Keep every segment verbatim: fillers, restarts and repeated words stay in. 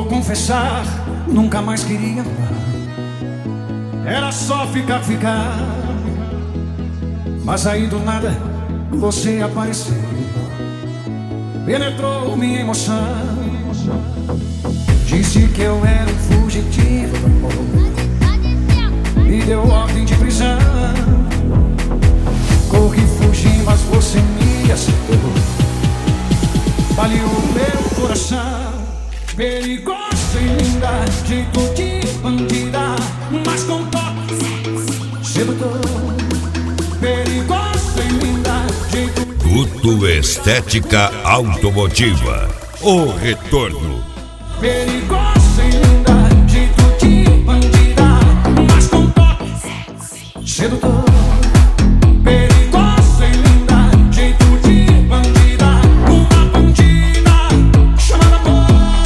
confessar, nunca mais queria amar. Era só ficar, ficar. Mas aí do nada você apareceu, penetrou minha emoção. Disse que eu era um fugitivo do amor, me deu ordem de prisão. Corri, fugi, mas você me acertou, baleou meu coração. Perigosa e linda, jeito de bandida, mas com toque sedutor. Perigosa e linda, jeito de... Guto Estética Automotiva, o retorno. Perigosa e linda, jeito de bandida, mas com toque sedutor. Perigosa e linda, jeito de bandida, uma bandida chamada amor.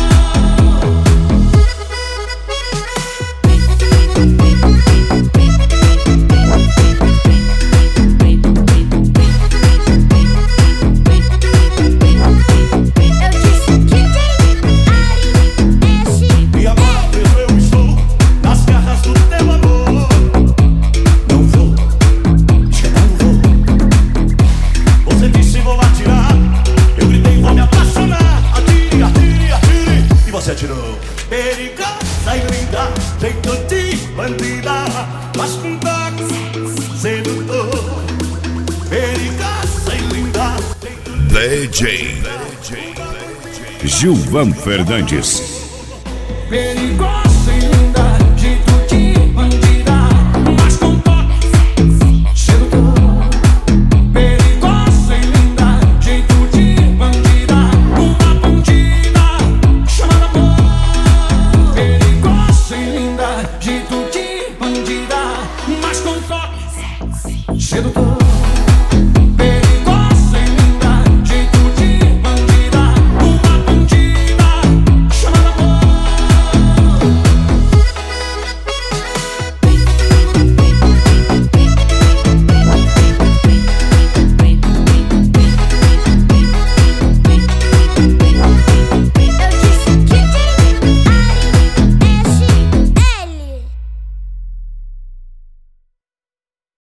Perigosa e linda, jeito de bandida, mas com toque sedutor. Perigosa e linda, D J Gilvan Fernandes. Perigosa e